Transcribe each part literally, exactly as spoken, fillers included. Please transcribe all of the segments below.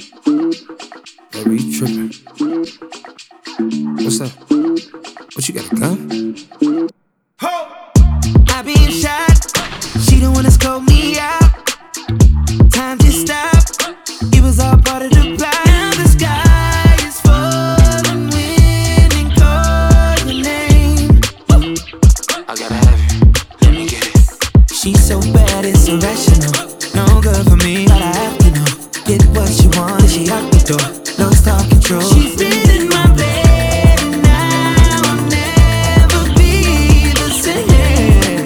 Baby, you tripping. What's up? What, you got a gun? I been shot. She the one that scoped me out. Time just stopped. It was all part of the plan. Now the sky is falling, wind and call your name. I gotta have you. Let me get it. She's so bad, it's irrational. No good for me, but I have to know. Get what she wants, she out the door. Lost all control. She's been in my bed, and now I'll never be the same.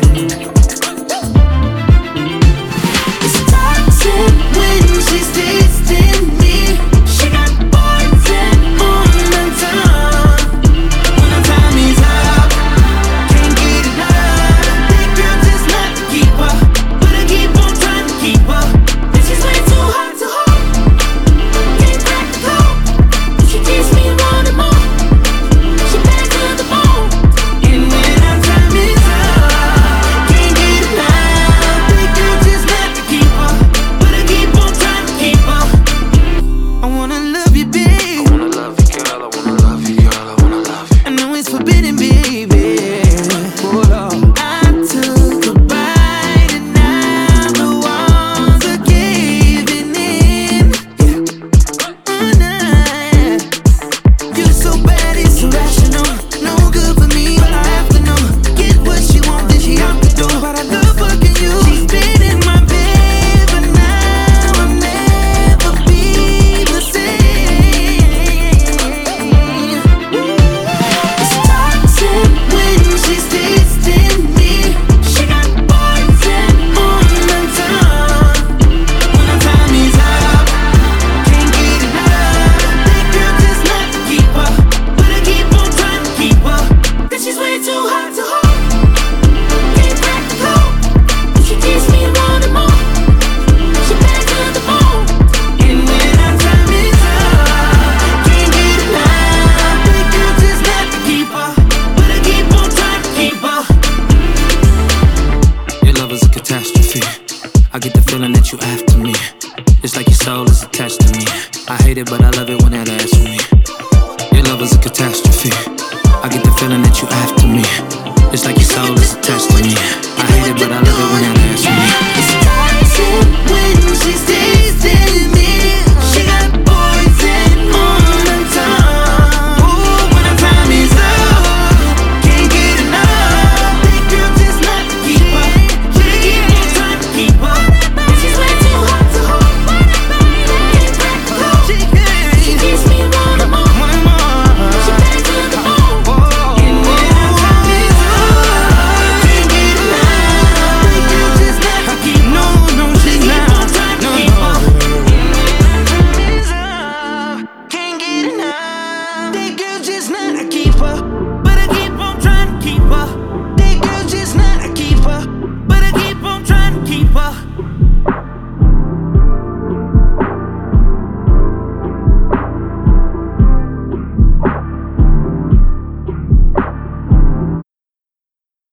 It's toxic when she's tasting me. She got poison on the tongue. When the time is up, can't get enough. That girl just not to keep up, but I keep on trying to keep up. And she's way too hot to hold. Can't crack the code. She keeps me wanting more. She bad to the bone. And when our time is up, can't get enough. That girl just not to keep up, but I keep on trying to keep up. I wanna love you, babe. I wanna love you, girl. I wanna love you, girl. I wanna love you. I know it's forbidden, baby. Hold on. I took a bite and now the walls are caving in. Oh, nah. You're so bad, it's irrational. No good for me, but I have to know. Get what she wants, then she out the door. But I love fucking you. She's been in my bed, but now I'll never be the same. It's toxic when she's tasting me. She got poison on the tongue. When the time is up, can't get enough. That girl just not to keep up, but I keep on trying to keep up. 'Cause she's way too hot to hold. Can't crack the code. She keeps me wanting more. She bad to the bone. And when our time is up, can't get enough. That girl just not to keep up, but I keep on trying to keep up. Your love is a catastrophe. I get the feeling that you after me. It's like your soul is attached to me. I hate it, but I love it when that ass for me. Your love is a catastrophe. I get the feeling that you after me. It's like your soul is attached to me. I hate it, but I love it when that ass for me. It's toxic when she's tasting